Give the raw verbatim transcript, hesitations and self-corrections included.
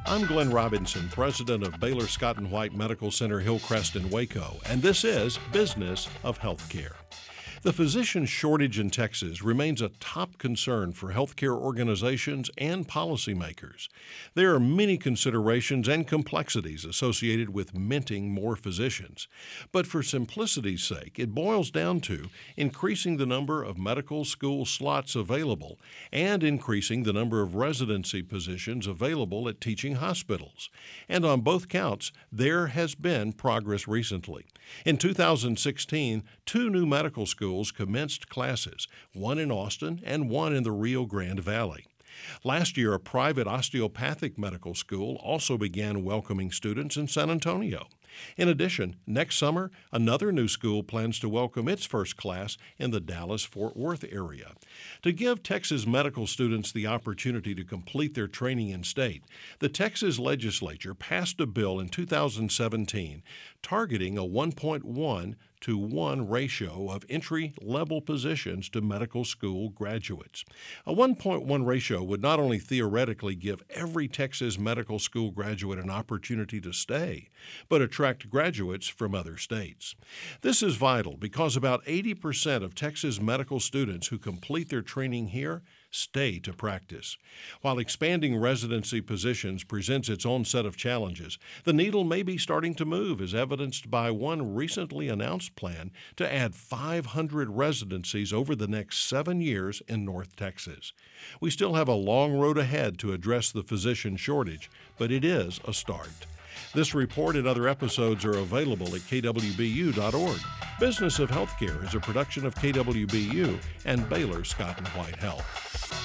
I'm Glenn Robinson, president of Baylor Scott and White Medical Center Hillcrest in Waco, and this is Business of Healthcare. The physician shortage in Texas remains a top concern for healthcare organizations and policymakers. There are many considerations and complexities associated with minting more physicians. But for simplicity's sake, it boils down to increasing the number of medical school slots available and increasing the number of residency positions available at teaching hospitals. And on both counts, there has been progress recently. In two thousand sixteen, two new medical schools commenced classes, one in Austin and one in the Rio Grande Valley. Last year, a private osteopathic medical school also began welcoming students in San Antonio. In addition, next summer, another new school plans to welcome its first class in the Dallas-Fort Worth area. To give Texas medical students the opportunity to complete their training in state, the Texas legislature passed a bill in two thousand seventeen targeting a one point one to one ratio of entry-level positions to medical school graduates. A one point one ratio would not only theoretically give every Texas medical school graduate an opportunity to stay, but attract graduates from other states. This is vital because about eighty percent of Texas medical students who complete their training here stay to practice. While expanding residency positions presents its own set of challenges, the needle may be starting to move, as evidenced by one recently announced plan to add five hundred residencies over the next seven years in North Texas. We still have a long road ahead to address the physician shortage, but it is a start. This report and other episodes are available at K W B U dot org. Business of Healthcare is a production of K W B U and Baylor Scott and White Health.